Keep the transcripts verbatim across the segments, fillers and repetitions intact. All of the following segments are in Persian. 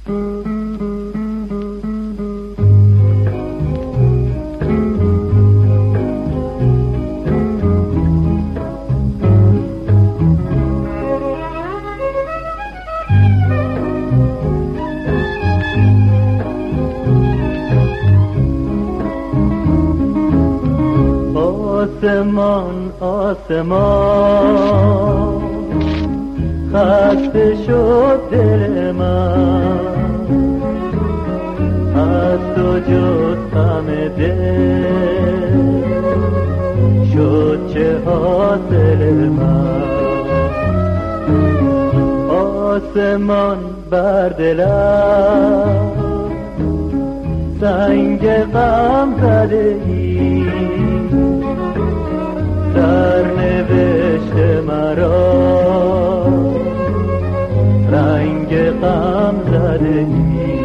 آسمان آسمان خسته شد دل من، از تو جز غم دل شد چه حاصل من. آسمان بر دلم سنگ غم زده ای، سرنوشت مرا رنگ غم زده ای.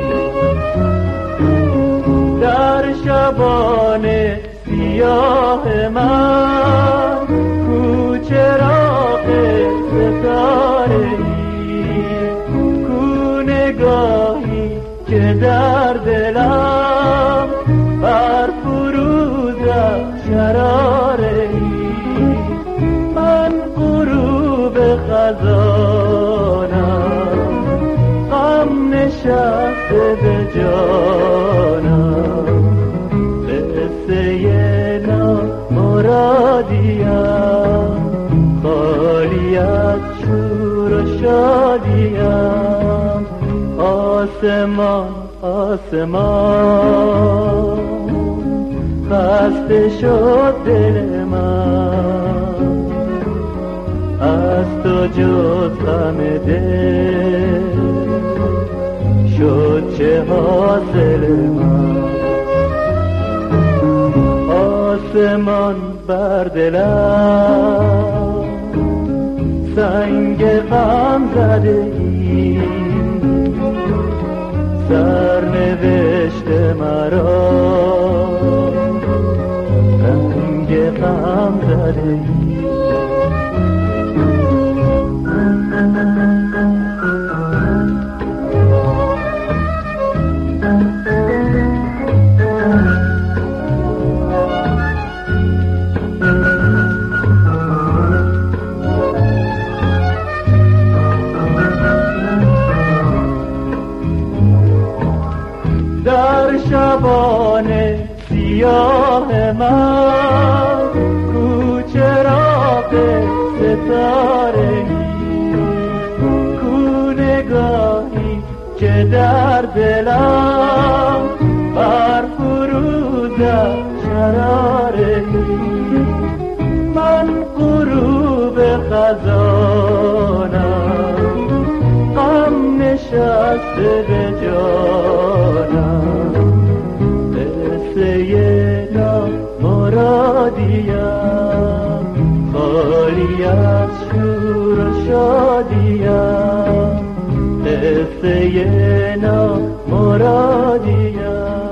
در شبانه سیاه من کو چراغ ستاره ای، کو نگاهی که در دلم بر فروزد شراره ای. من غروب خزانم، غم نشسته به جانم، قصه نامرادیم خالی از شور و شادیم. آسمان آسمان خسته شد دل من، از تو جز غم دل شد چه حاصل من. آسمان بر دلم سنگ غم زده ای، سرنوشت مرا رنگ غم زده ای. در شبانه سیاه من کو چراغ ستاره ای، کو نگاهی که در دلم بر فروزد شراره ای. من غروب خزانم، غم نشسته به جانم، قصه نامرادیم خالی از شور و شادیم، قصه نامرادیم.